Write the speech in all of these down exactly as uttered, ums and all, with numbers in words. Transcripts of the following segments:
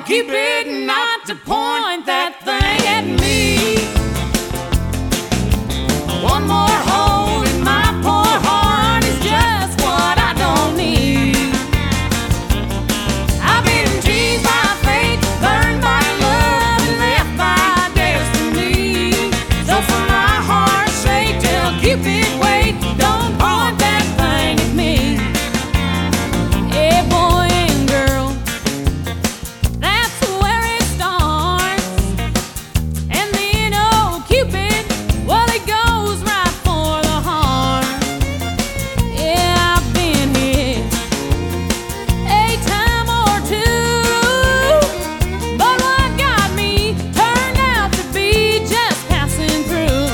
Cupid not to point that thing at me. One more hole in my poor heart is just what I don't need. I've been teased by fate, burned by love, and left by destiny. So for my heart's sake, tell Cupid wait, don't point that thing at me. Hey boy and girl, that's where it starts. And then oh Cupid, well he goes right for the heart. Yeah, I've been hit a time or two, but what got me turned out to be just passing through.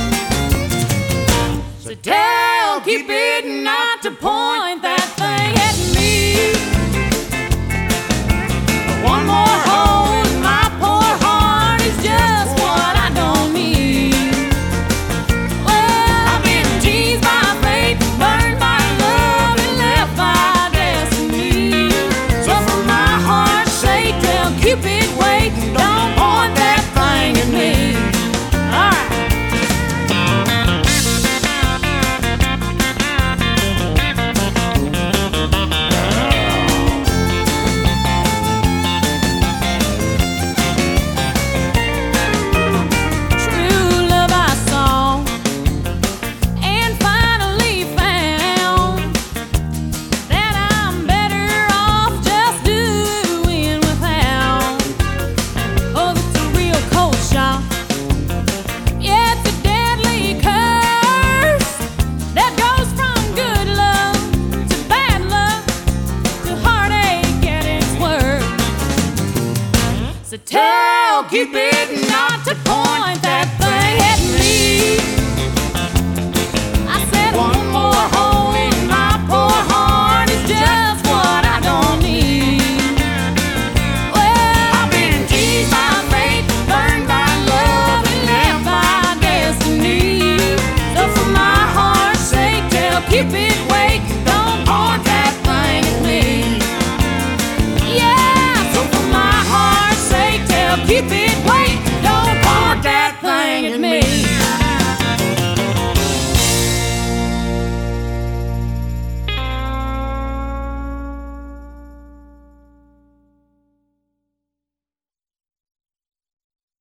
So tell Cupid not to point that thing at me. One more hole in my poor heart is just what I don't need. Well, I've been teased by fate, burned by love, and left by destiny. So for my heart's sake, tell Cupid wait, don't point that thing at me. All right. True love I saw and finally found that I'm better off just doing without. Oh, that's a real cold shock. Yeah, it's a deadly curse that goes from good love to bad love to heartache at its worst. So tell Cupid not to point that